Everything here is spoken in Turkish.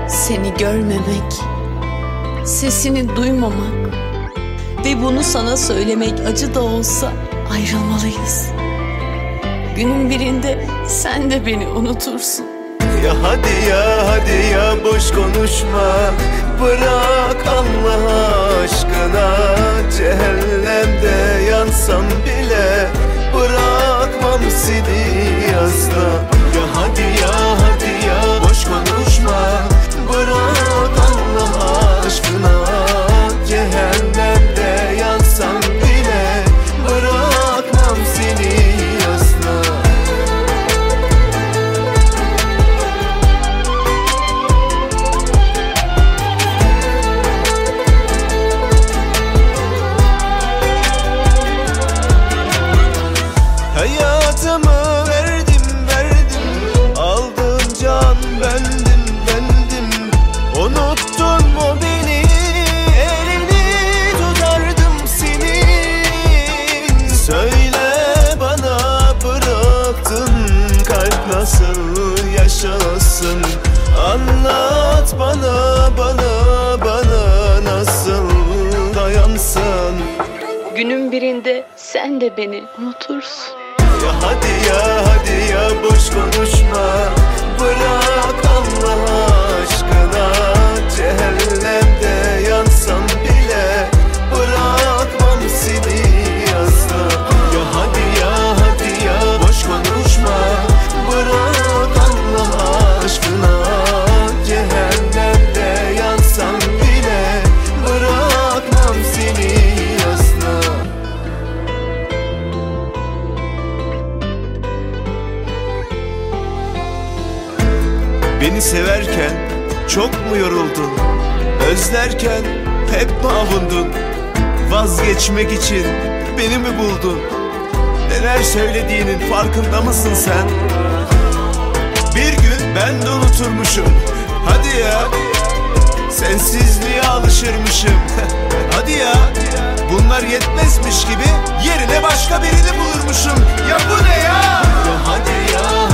Seni görmemek, sesini duymamak ve bunu sana söylemek acı da olsa ayrılmalıyız. Günün birinde sen de beni unutursun. Ya hadi ya, hadi ya, boş konuşma. Bırak Allah aşkına. Cehennemde yansam bile bırakmam seni asla. Ya hadi ya, hadi ya, boş konuşma. Bırak Allah aşkına. Cehennemde yansam bile bırakmam seni asla. Hayatımı verdim, aldın can bendim. Unuttun mu beni, elini tutardım senin. Söyle bana, bıraktın kalp nasıl yaşasın? Anlat bana nasıl dayansın? Günün birinde sen de beni unutursun. Ya hadi ya, hadi ya, boş konuşma. Bırak Allah aşkına. Cehennemde yansam bile bırakmam seni asla. Ya hadi ya, hadi ya, boş konuşma. Bırak Allah aşkına. Cehennemde yansam bile bırakmam seni asla. Beni severken çok mu yoruldun? Özlerken hep mi avundun? Vazgeçmek için beni mi buldun? Neler söylediğinin farkında mısın sen? Bir gün ben de unuturmuşum. Hadi ya, sensizliğe alışırmışım. Hadi ya, bunlar yetmezmiş gibi yerine başka birini bulurmuşum. Ya bu ne ya? Ya hadi ya,